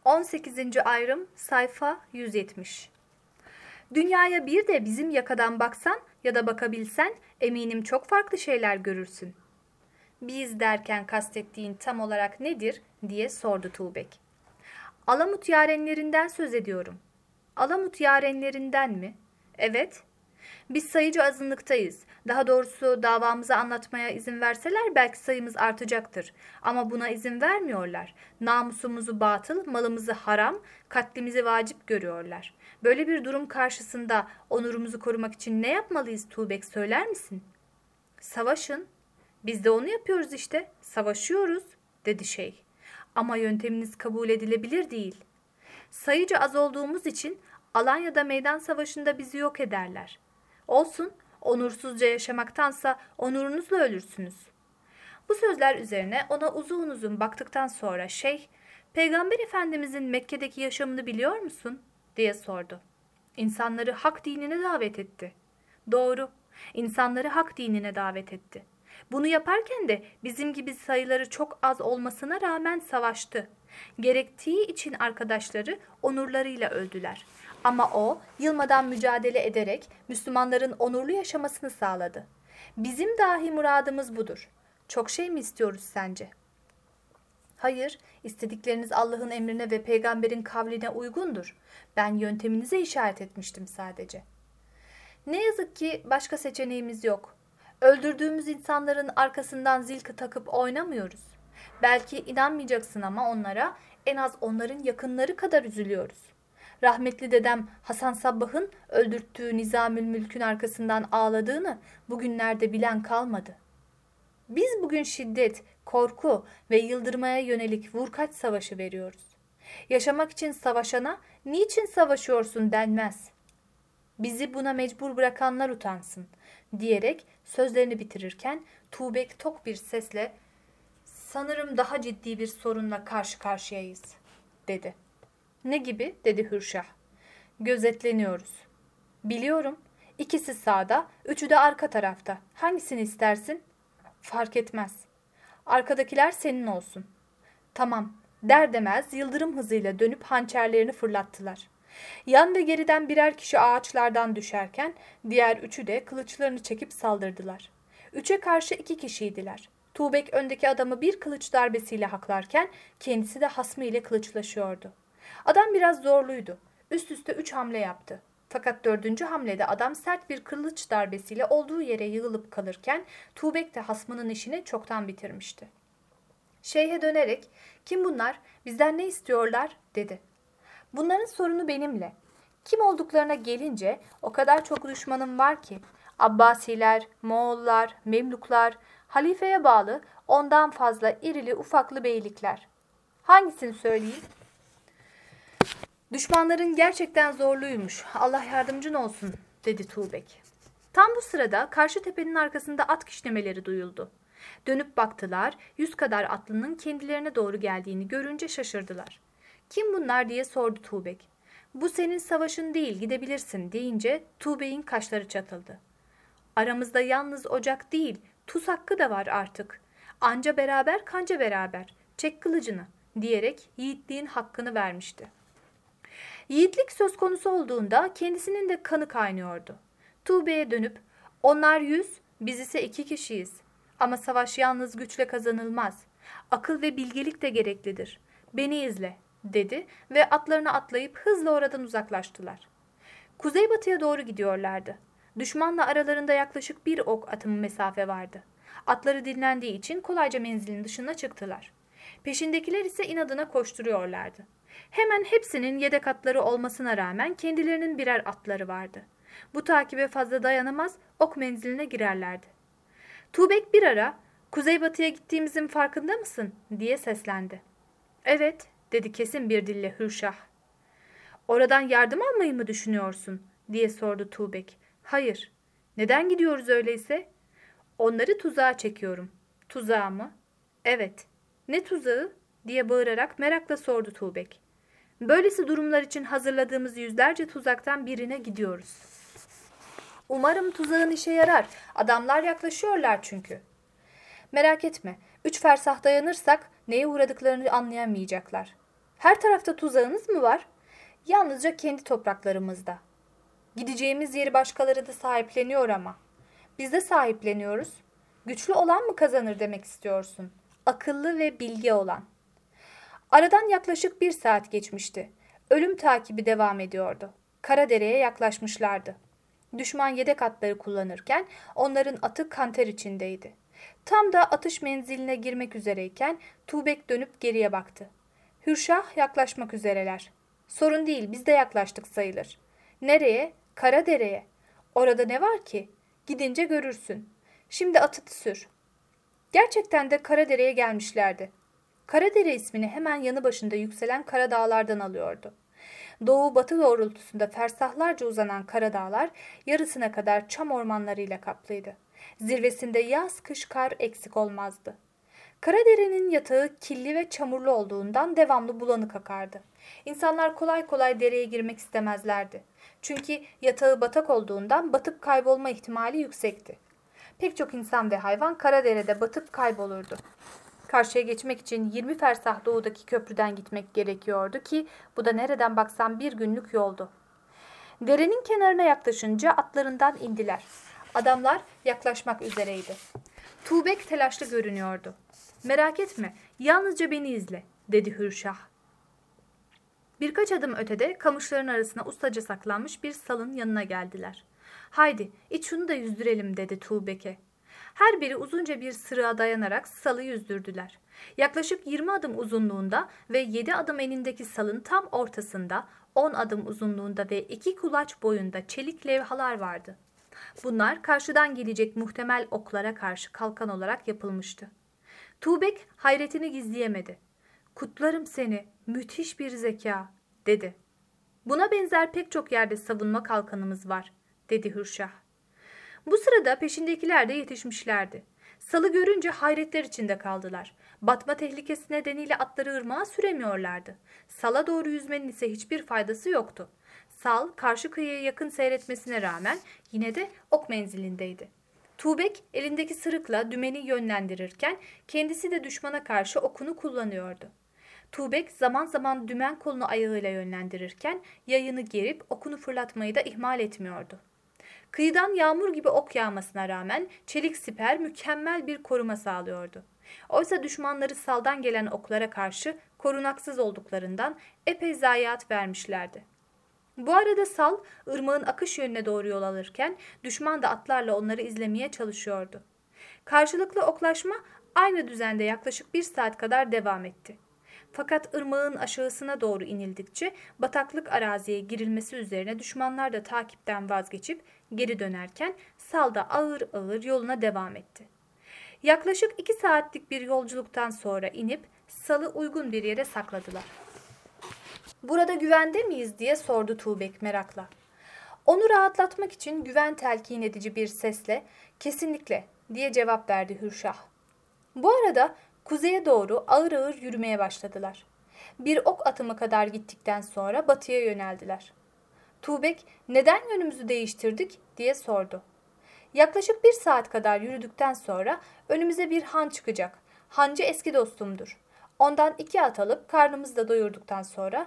18. ayrım sayfa 170. Dünyaya bir de bizim yakadan baksan ya da bakabilsen eminim çok farklı şeyler görürsün. Biz derken kastettiğin tam olarak nedir diye sordu Tuğbek. Alamut yarenlerinden söz ediyorum. Alamut yarenlerinden mi? Evet. Biz sayıcı azınlıktayız. Daha doğrusu davamızı anlatmaya izin verseler belki sayımız artacaktır. Ama buna izin vermiyorlar. Namusumuzu batıl, malımızı haram, katlimizi vacip görüyorlar. Böyle bir durum karşısında onurumuzu korumak için ne yapmalıyız Tuğbek, söyler misin? Savaşın. Biz de onu yapıyoruz işte. Savaşıyoruz, dedi şeyh. Ama yönteminiz kabul edilebilir değil. Sayıca az olduğumuz için Alanya'da meydan savaşında bizi yok ederler. Olsun, onursuzca yaşamaktansa onurunuzla ölürsünüz. Bu sözler üzerine ona uzun uzun baktıktan sonra şeyh, Peygamber Efendimizin Mekke'deki yaşamını biliyor musun? Diye sordu. İnsanları hak dinine davet etti. Doğru, insanları hak dinine davet etti. Bunu yaparken de bizim gibi sayıları çok az olmasına rağmen savaştı. Gerektiği için arkadaşları onurlarıyla öldüler. Ama o yılmadan mücadele ederek Müslümanların onurlu yaşamasını sağladı. Bizim dahi muradımız budur. Çok şey mi istiyoruz sence? Hayır, istedikleriniz Allah'ın emrine ve peygamberin kavline uygundur. Ben yönteminize işaret etmiştim sadece. Ne yazık ki başka seçeneğimiz yok. Öldürdüğümüz insanların arkasından zil takıp oynamıyoruz. Belki inanmayacaksın ama onlara en az onların yakınları kadar üzülüyoruz. Rahmetli dedem Hasan Sabbah'ın öldürttüğü Nizamül Mülk'ün arkasından ağladığını bugünlerde bilen kalmadı. Biz bugün şiddet, korku ve yıldırmaya yönelik vurkaç savaşı veriyoruz. Yaşamak için savaşana niçin savaşıyorsun denmez. Bizi buna mecbur bırakanlar utansın diyerek sözlerini bitirirken Tuğbek tok bir sesle sanırım daha ciddi bir sorunla karşı karşıyayız dedi. Ne gibi? Dedi Hürşah. Gözetleniyoruz. Biliyorum. İkisi sağda, üçü de arka tarafta. Hangisini istersin? Fark etmez. Arkadakiler senin olsun. Tamam, der demez yıldırım hızıyla dönüp hançerlerini fırlattılar. Yan ve geriden birer kişi ağaçlardan düşerken diğer üçü de kılıçlarını çekip saldırdılar. 3'e karşı 2 kişiydiler. Tuğbek öndeki adamı bir kılıç darbesiyle haklarken kendisi de hasmı ile kılıçlaşıyordu. Adam biraz zorluydu. Üst üste 3 hamle yaptı. Fakat 4. hamlede adam sert bir kılıç darbesiyle olduğu yere yığılıp kalırken Tuğbek de hasmının işini çoktan bitirmişti. Şeyhe dönerek "Kim bunlar? Bizden ne istiyorlar?" dedi. Bunların sorunu benimle. Kim olduklarına gelince o kadar çok düşmanım var ki. Abbasiler, Moğollar, Memluklar, halifeye bağlı ondan fazla irili ufaklı beylikler. Hangisini söyleyeyim? Düşmanların gerçekten zorluymuş. Allah yardımcın olsun, dedi Tuğbek. Tam bu sırada karşı tepenin arkasında at kişnemeleri duyuldu. Dönüp baktılar, 100 kadar atlının kendilerine doğru geldiğini görünce şaşırdılar. Kim bunlar diye sordu Tuğbek. Bu senin savaşın değil, gidebilirsin deyince Tuğbek'in kaşları çatıldı. Aramızda yalnız ocak değil, tuz hakkı da var artık. Anca beraber kanca beraber, çek kılıcını diyerek yiğitliğin hakkını vermişti. Yiğitlik söz konusu olduğunda kendisinin de kanı kaynıyordu. Tuğbe'ye dönüp onlar 100, biz ise 2 kişiyiz. Ama savaş yalnız güçle kazanılmaz. Akıl ve bilgelik de gereklidir. Beni izle, dedi ve atlarına atlayıp hızla oradan uzaklaştılar. Kuzeybatıya doğru gidiyorlardı. Düşmanla aralarında yaklaşık 1 ok atımı mesafe vardı. Atları dinlendiği için kolayca menzilin dışına çıktılar. Peşindekiler ise inadına koşturuyorlardı. Hemen hepsinin yedek atları olmasına rağmen kendilerinin birer atları vardı. Bu takibe fazla dayanamaz, ok menziline girerlerdi. Tuğbek bir ara, "Kuzeybatıya gittiğimizin farkında mısın?" diye seslendi. "Evet," dedi kesin bir dille Hürşah. "Oradan yardım almayı mı düşünüyorsun?" diye sordu Tuğbek. "Hayır." "Neden gidiyoruz öyleyse?" "Onları tuzağa çekiyorum." "Tuzağa mı?" "Evet." "Ne tuzağı?" diye bağırarak merakla sordu Tuğbek. "Böylesi durumlar için hazırladığımız yüzlerce tuzaktan birine gidiyoruz." "Umarım tuzağın işe yarar. Adamlar yaklaşıyorlar çünkü." "Merak etme. 3 fersah dayanırsak neye uğradıklarını anlayamayacaklar." Her tarafta tuzağınız mı var? Yalnızca kendi topraklarımızda. Gideceğimiz yeri başkaları da sahipleniyor ama. Biz de sahipleniyoruz. Güçlü olan mı kazanır demek istiyorsun? Akıllı ve bilge olan. Aradan yaklaşık 1 saat geçmişti. Ölüm takibi devam ediyordu. Karadere'ye yaklaşmışlardı. Düşman yedek atları kullanırken onların atı kanter içindeydi. Tam da atış menziline girmek üzereyken Tuğbek dönüp geriye baktı. Hürşah yaklaşmak üzereler. Sorun değil, biz de yaklaştık sayılır. Nereye? Karadere'ye. Orada ne var ki? Gidince görürsün. Şimdi atını sür. Gerçekten de Karadere'ye gelmişlerdi. Karadere ismini hemen yanı başında yükselen Karadağlardan alıyordu. Doğu-batı doğrultusunda fersahlarca uzanan Karadağlar yarısına kadar çam ormanlarıyla kaplıydı. Zirvesinde yaz kış kar eksik olmazdı. Karadere'nin yatağı killi ve çamurlu olduğundan devamlı bulanık akardı. İnsanlar kolay kolay dereye girmek istemezlerdi. Çünkü yatağı batak olduğundan batıp kaybolma ihtimali yüksekti. Pek çok insan ve hayvan Karadere'de batıp kaybolurdu. Karşıya geçmek için 20 fersah doğudaki köprüden gitmek gerekiyordu ki bu da nereden baksan 1 günlük yoldu. Derenin kenarına yaklaşınca atlarından indiler. Adamlar yaklaşmak üzereydi. Tuğbek telaşlı görünüyordu. "Merak etme, yalnızca beni izle," dedi Hürşah. Birkaç adım ötede kamışların arasına ustaca saklanmış bir salın yanına geldiler. "Haydi, iç şunu da yüzdürelim," dedi Tuğbek'e. Her biri uzunca bir sırığa dayanarak salı yüzdürdüler. Yaklaşık 20 adım uzunluğunda ve 7 adım enindeki salın tam ortasında 10 adım uzunluğunda ve 2 kulaç boyunda çelik levhalar vardı. Bunlar karşıdan gelecek muhtemel oklara karşı kalkan olarak yapılmıştı. Tuğbek hayretini gizleyemedi. "Kutlarım seni, müthiş bir zeka," dedi. "Buna benzer pek çok yerde savunma kalkanımız var," dedi Hürşah. Bu sırada peşindekiler de yetişmişlerdi. Salı görünce hayretler içinde kaldılar. Batma tehlikesi nedeniyle atları ırmağa süremiyorlardı. Sala doğru yüzmenin ise hiçbir faydası yoktu. Sal karşı kıyıya yakın seyretmesine rağmen yine de ok menzilindeydi. Tuğbek elindeki sırıkla dümeni yönlendirirken kendisi de düşmana karşı okunu kullanıyordu. Tuğbek zaman zaman dümen kolunu ayağıyla yönlendirirken yayını gerip okunu fırlatmayı da ihmal etmiyordu. Kıyıdan yağmur gibi ok yağmasına rağmen çelik siper mükemmel bir koruma sağlıyordu. Oysa düşmanları saldan gelen oklara karşı korunaksız olduklarından epey zayiat vermişlerdi. Bu arada sal ırmağın akış yönüne doğru yol alırken düşman da atlarla onları izlemeye çalışıyordu. Karşılıklı oklaşma aynı düzende yaklaşık 1 saat kadar devam etti. Fakat ırmağın aşağısına doğru inildikçe bataklık araziye girilmesi üzerine düşmanlar da takipten vazgeçip geri dönerken sal da ağır ağır yoluna devam etti. Yaklaşık 2 saatlik bir yolculuktan sonra inip salı uygun bir yere sakladılar. "Burada güvende miyiz?" diye sordu Tuğbek merakla. Onu rahatlatmak için güven telkin edici bir sesle "Kesinlikle," diye cevap verdi Hürşah. Bu arada kuzeye doğru ağır ağır yürümeye başladılar. Bir ok atımı kadar gittikten sonra batıya yöneldiler. Tuğbek "Neden yönümüzü değiştirdik?" diye sordu. Yaklaşık 1 saat kadar yürüdükten sonra önümüze bir han çıkacak. Hancı eski dostumdur. Ondan 2 at alıp karnımızı da doyurduktan sonra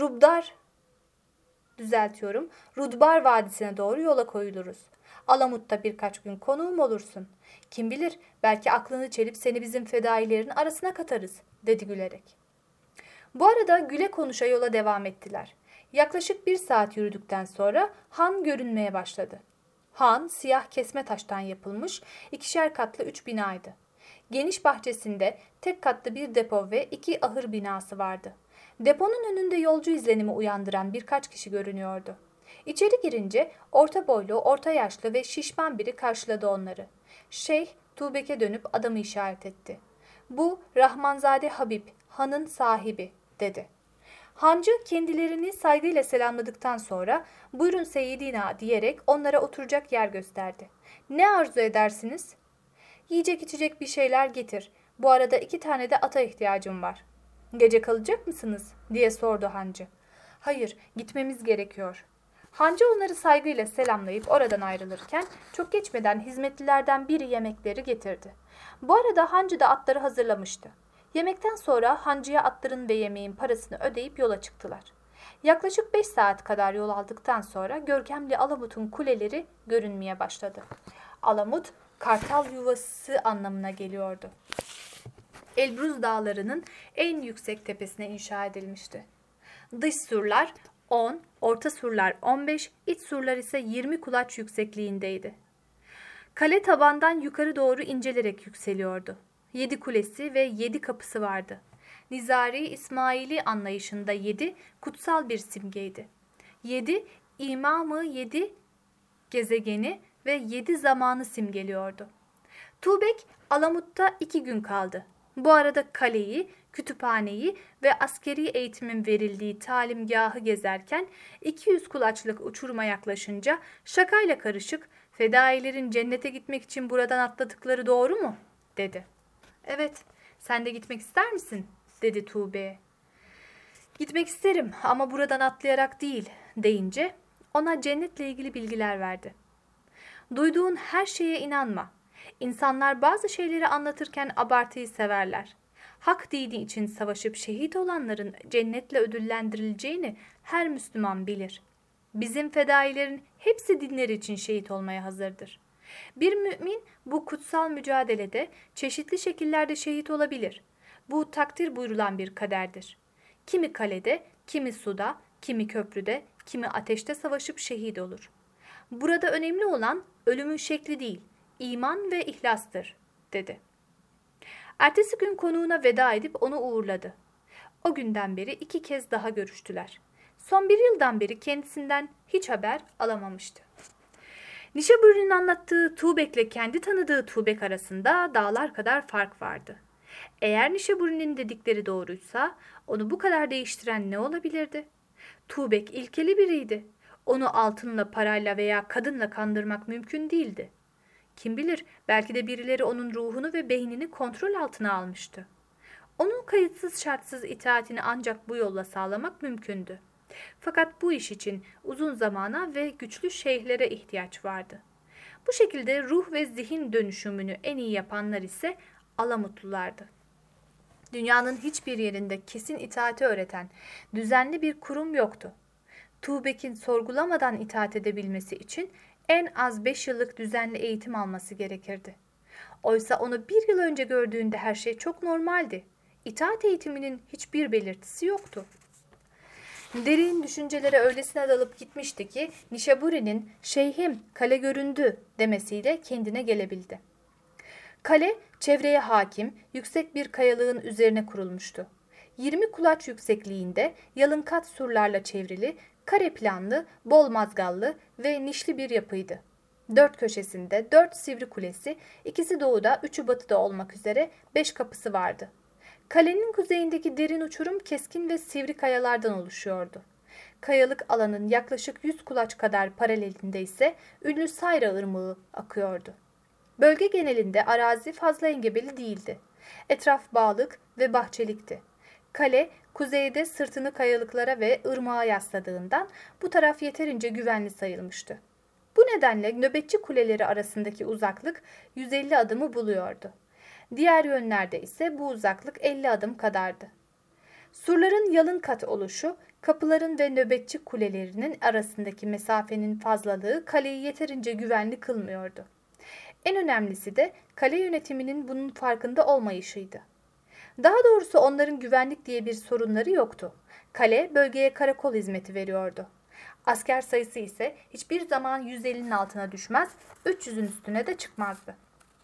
Rudbar Vadisi'ne doğru yola koyuluruz. Alamut'ta birkaç gün konuğum olursun. Kim bilir, belki aklını çelip seni bizim fedailerin arasına katarız," dedi gülerek. Bu arada güle konuşa yola devam ettiler. Yaklaşık 1 saat yürüdükten sonra han görünmeye başladı. Han siyah kesme taştan yapılmış 2'şer katlı 3 binaydı. Geniş bahçesinde tek katlı bir depo ve 2 ahır binası vardı. Deponun önünde yolcu izlenimi uyandıran birkaç kişi görünüyordu. İçeri girince orta boylu, orta yaşlı ve şişman biri karşıladı onları. Şeyh Tuğbek'e dönüp adamı işaret etti. "Bu Rahmanzade Habib, hanın sahibi," dedi. Hancı kendilerini saygıyla selamladıktan sonra "Buyurun Seyyidina," diyerek onlara oturacak yer gösterdi. "Ne arzu edersiniz?" "Yiyecek içecek bir şeyler getir. Bu arada 2 tane de ata ihtiyacım var." "Gece kalacak mısınız?" diye sordu hancı. "Hayır, gitmemiz gerekiyor." Hancı onları saygıyla selamlayıp oradan ayrılırken çok geçmeden hizmetlilerden biri yemekleri getirdi. Bu arada hancı da atları hazırlamıştı. Yemekten sonra hancıya atların ve yemeğin parasını ödeyip yola çıktılar. Yaklaşık 5 saat kadar yol aldıktan sonra görkemli Alamut'un kuleleri görünmeye başladı. Alamut, kartal yuvası anlamına geliyordu. Elbruz dağlarının en yüksek tepesine inşa edilmişti. Dış surlar 10, orta surlar 15, iç surlar ise 20 kulaç yüksekliğindeydi. Kale tabandan yukarı doğru incelerek yükseliyordu. 7 kulesi ve 7 kapısı vardı. Nizari İsmaili anlayışında 7 kutsal bir simgeydi. 7 imamı 7 gezegeni ve 7 zamanı simgeliyordu. Tuğbek Alamut'ta 2 gün kaldı. Bu arada kaleyi, kütüphaneyi ve askeri eğitimin verildiği talimgahı gezerken 200 kulaçlık uçuruma yaklaşınca şakayla karışık "Fedailerin cennete gitmek için buradan atladıkları doğru mu?" dedi. "Evet, sen de gitmek ister misin?" dedi Tuğbe. "Gitmek isterim ama buradan atlayarak değil," deyince ona cennetle ilgili bilgiler verdi. "Duyduğun her şeye inanma. İnsanlar bazı şeyleri anlatırken abartıyı severler. Hak dini için savaşıp şehit olanların cennetle ödüllendirileceğini her Müslüman bilir. Bizim fedailerin hepsi dinleri için şehit olmaya hazırdır. Bir mümin bu kutsal mücadelede çeşitli şekillerde şehit olabilir. Bu takdir buyurulan bir kaderdir. Kimi kalede, kimi suda, kimi köprüde, kimi ateşte savaşıp şehit olur. Burada önemli olan ölümün şekli değil, iman ve ihlastır," dedi. Ertesi gün konuğuna veda edip onu uğurladı. O günden beri 2 kez daha görüştüler. Son 1 yıldan beri kendisinden hiç haber alamamıştı. Nişaburi'nin anlattığı Tuğbek'le kendi tanıdığı Tuğbek arasında dağlar kadar fark vardı. Eğer Nişaburi'nin dedikleri doğruysa onu bu kadar değiştiren ne olabilirdi? Tuğbek ilkeli biriydi. Onu altınla, parayla veya kadınla kandırmak mümkün değildi. Kim bilir, belki de birileri onun ruhunu ve beynini kontrol altına almıştı. Onun kayıtsız şartsız itaatini ancak bu yolla sağlamak mümkündü. Fakat bu iş için uzun zamana ve güçlü şeyhlere ihtiyaç vardı. Bu şekilde ruh ve zihin dönüşümünü en iyi yapanlar ise Alamutlulardı. Dünyanın hiçbir yerinde kesin itaati öğreten düzenli bir kurum yoktu. Tuğbek'in sorgulamadan itaat edebilmesi için en az 5 yıllık düzenli eğitim alması gerekirdi. Oysa onu 1 yıl önce gördüğünde her şey çok normaldi. İtaat eğitiminin hiçbir belirtisi yoktu. Derin düşüncelere öylesine dalıp gitmişti ki Nişaburi'nin "Şeyhim, kale göründü" demesiyle kendine gelebildi. Kale çevreye hakim, yüksek bir kayalığın üzerine kurulmuştu. 20 kulaç yüksekliğinde yalınkat surlarla çevrili, kare planlı, bol mazgallı ve nişli bir yapıydı. 4 köşesinde 4 sivri kulesi, ikisi doğuda, 3'ü batıda olmak üzere 5 kapısı vardı. Kalenin kuzeyindeki derin uçurum keskin ve sivri kayalardan oluşuyordu. Kayalık alanın yaklaşık 100 kulaç kadar paralelinde ise ünlü Sayra Irmağı akıyordu. Bölge genelinde arazi fazla engebeli değildi. Etraf bağlık ve bahçelikti. Kale kuzeyde sırtını kayalıklara ve ırmağa yasladığından bu taraf yeterince güvenli sayılmıştı. Bu nedenle nöbetçi kuleleri arasındaki uzaklık 150 adımı buluyordu. Diğer yönlerde ise bu uzaklık 50 adım kadardı. Surların yalın kat oluşu, kapıların ve nöbetçi kulelerinin arasındaki mesafenin fazlalığı kaleyi yeterince güvenli kılmıyordu. En önemlisi de kale yönetiminin bunun farkında olmayışıydı. Daha doğrusu onların güvenlik diye bir sorunları yoktu. Kale bölgeye karakol hizmeti veriyordu. Asker sayısı ise hiçbir zaman 150'nin altına düşmez, 300'ün üstüne de çıkmazdı.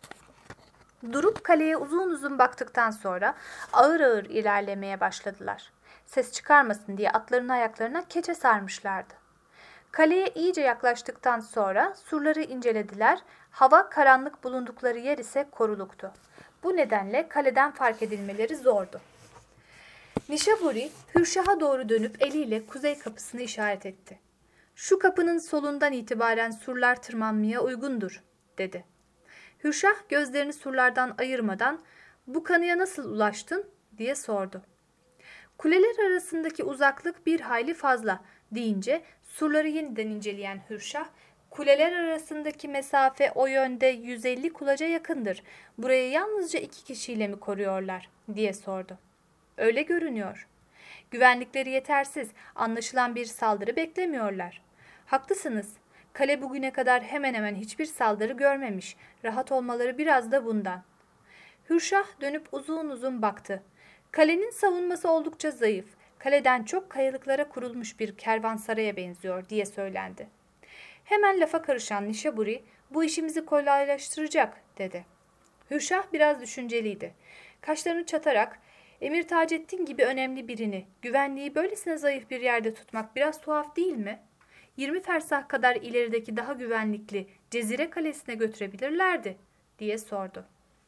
Durup kaleye uzun uzun baktıktan sonra ağır ağır ilerlemeye başladılar. Ses çıkarmasın diye atların ayaklarına keçe sarmışlardı. Kaleye iyice yaklaştıktan sonra surları incelediler. Hava karanlık, bulundukları yer ise koruluktu. Bu nedenle kaleden fark edilmeleri zordu. Nişaburi Hürşah'a doğru dönüp eliyle kuzey kapısını işaret etti. "Şu kapının solundan itibaren surlar tırmanmaya uygundur," dedi. Hürşah gözlerini surlardan ayırmadan "Bu kanıya nasıl ulaştın?" diye sordu. "Kuleler arasındaki uzaklık bir hayli fazla," deyince surları yeniden inceleyen Hürşah Kuleler arasındaki mesafe o yönde 150 kulaca yakındır. Burayı yalnızca 2 kişiyle mi koruyorlar diye sordu. Öyle görünüyor. Güvenlikleri yetersiz, anlaşılan bir saldırı beklemiyorlar. Haklısınız. Kale bugüne kadar hemen hemen hiçbir saldırı görmemiş. Rahat olmaları biraz da bundan. Hürşah dönüp uzun uzun baktı. Kalenin savunması oldukça zayıf. Kaleden çok kayalıklara kurulmuş bir kervansaraya benziyor diye söylendi. Hemen lafa karışan Nişaburi, bu işimizi kolaylaştıracak dedi. Hürşah biraz düşünceliydi. Kaşlarını çatarak, Emir Taceddin gibi önemli birini, güvenliği böylesine zayıf bir yerde tutmak biraz tuhaf değil mi? 20 fersah kadar ilerideki daha güvenlikli Cezire Kalesi'ne götürebilirlerdi diye sordu.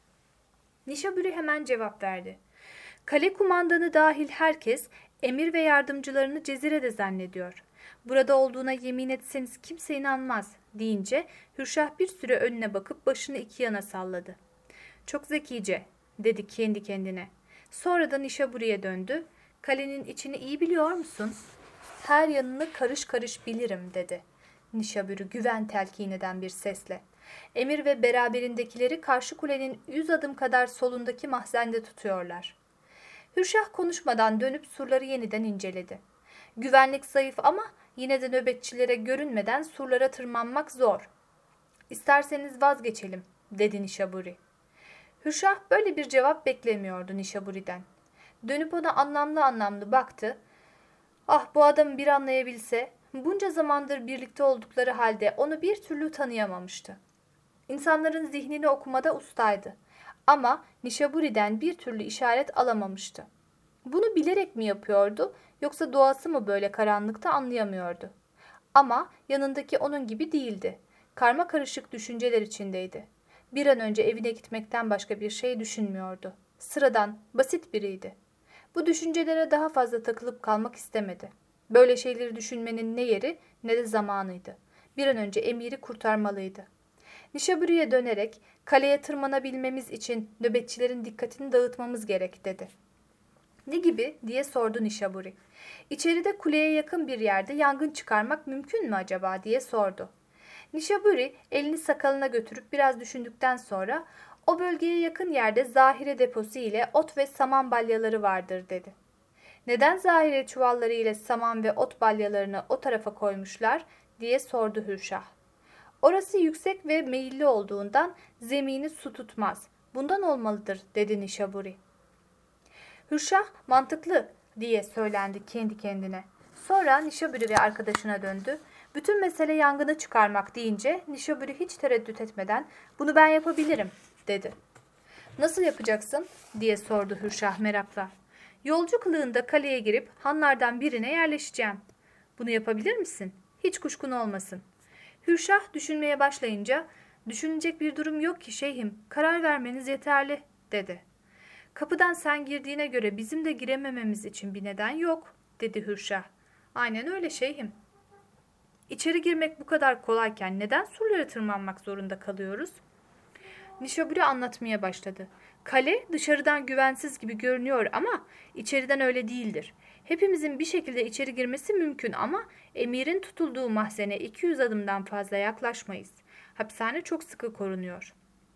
Nişaburi hemen cevap verdi. Kale kumandanı dahil herkes emir ve yardımcılarını Cezire'de zannediyor. Burada olduğuna yemin etseniz kimse inanmaz deyince Hürşah bir süre önüne bakıp başını iki yana salladı. Çok zekice dedi kendi kendine. Sonra da Nişaburi'ye döndü. Kalenin içini iyi biliyor musun? Her yanını karış karış bilirim dedi. Nişaburi güven telkin eden bir sesle. Emir ve beraberindekileri karşı kulenin 100 adım kadar solundaki mahzende tutuyorlar. Hürşah konuşmadan dönüp surları yeniden inceledi. Güvenlik zayıf ama yine de nöbetçilere görünmeden surlara tırmanmak zor. İsterseniz vazgeçelim dedi Nişaburi. Hürşah böyle bir cevap beklemiyordu Nişaburi'den. Dönüp ona anlamlı anlamlı baktı. Ah bu adamı bir anlayabilse, bunca zamandır birlikte oldukları halde onu bir türlü tanıyamamıştı. İnsanların zihnini okumada ustaydı. Ama Nişaburi'den bir türlü işaret alamamıştı. Bunu bilerek mi yapıyordu yoksa doğası mı böyle karanlıkta anlayamıyordu. Ama yanındaki onun gibi değildi. Karma karışık düşünceler içindeydi. Bir an önce evine gitmekten başka bir şey düşünmüyordu. Sıradan, basit biriydi. Bu düşüncelere daha fazla takılıp kalmak istemedi. Böyle şeyleri düşünmenin ne yeri ne de zamanıydı. Bir an önce emiri kurtarmalıydı. Nişaburi'ye dönerek kaleye tırmanabilmemiz için nöbetçilerin dikkatini dağıtmamız gerek dedi. Ne gibi diye sordu Nişaburi. İçeride kuleye yakın bir yerde yangın çıkarmak mümkün mü acaba diye sordu. Nişaburi elini sakalına götürüp biraz düşündükten sonra o bölgeye yakın yerde zahire deposu ile ot ve saman balyaları vardır dedi. Neden zahire çuvalları ile saman ve ot balyalarını o tarafa koymuşlar diye sordu Hürşah. Orası yüksek ve meyilli olduğundan zemini su tutmaz. Bundan olmalıdır dedi Nişaburi. Hürşah mantıklı diye söylendi kendi kendine. Sonra Nişaburi ve arkadaşına döndü. Bütün mesele yangını çıkarmak deyince Nişaburi hiç tereddüt etmeden bunu ben yapabilirim dedi. Nasıl yapacaksın diye sordu Hürşah merakla. Yolcu kılığında kaleye girip hanlardan birine yerleşeceğim. Bunu yapabilir misin? Hiç kuşkun olmasın. Hürşah düşünmeye başlayınca düşünecek bir durum yok ki şeyhim, karar vermeniz yeterli dedi. Kapıdan sen girdiğine göre bizim de giremememiz için bir neden yok dedi Hürşah. Aynen öyle şeyhim. İçeri girmek bu kadar kolayken neden surlara tırmanmak zorunda kalıyoruz? Nişaburi anlatmaya başladı. Kale dışarıdan güvensiz gibi görünüyor ama içeriden öyle değildir. Hepimizin bir şekilde içeri girmesi mümkün ama emirin tutulduğu mahzene 200 adımdan fazla yaklaşmayız. Hapishane çok sıkı korunuyor.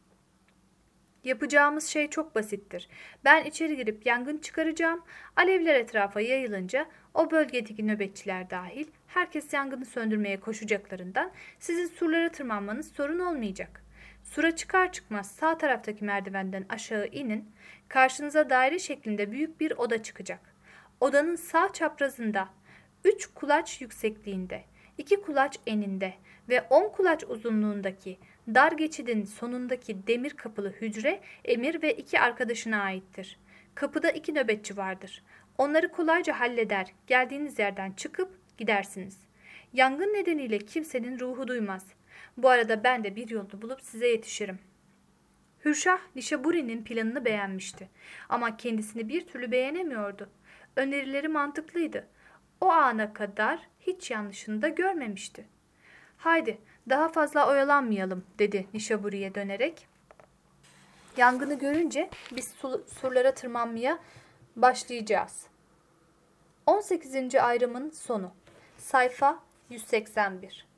Yapacağımız şey çok basittir. Ben içeri girip yangın çıkaracağım. Alevler etrafa yayılınca o bölgedeki nöbetçiler dahil herkes yangını söndürmeye koşacaklarından sizin surlara tırmanmanız sorun olmayacak. Sura çıkar çıkmaz sağ taraftaki merdivenden aşağı inin. Karşınıza daire şeklinde büyük bir oda çıkacak. Odanın sağ çaprazında 3 kulaç yüksekliğinde, 2 kulaç eninde ve 10 kulaç uzunluğundaki dar geçidin sonundaki demir kapılı hücre Emir ve 2 arkadaşına aittir. Kapıda 2 nöbetçi vardır. Onları kolayca halleder, geldiğiniz yerden çıkıp gidersiniz. Yangın nedeniyle kimsenin ruhu duymaz. Bu arada ben de bir yolunu bulup size yetişirim. Hürşah, Nişaburi'nin planını beğenmişti. Ama kendisini bir türlü beğenemiyordu. Önerileri mantıklıydı. O ana kadar hiç yanlışını da görmemişti. Haydi, daha fazla oyalanmayalım dedi Nişaburi'ye dönerek. Yangını görünce biz surlara tırmanmaya başlayacağız. 18. ayrımın sonu. Sayfa 181.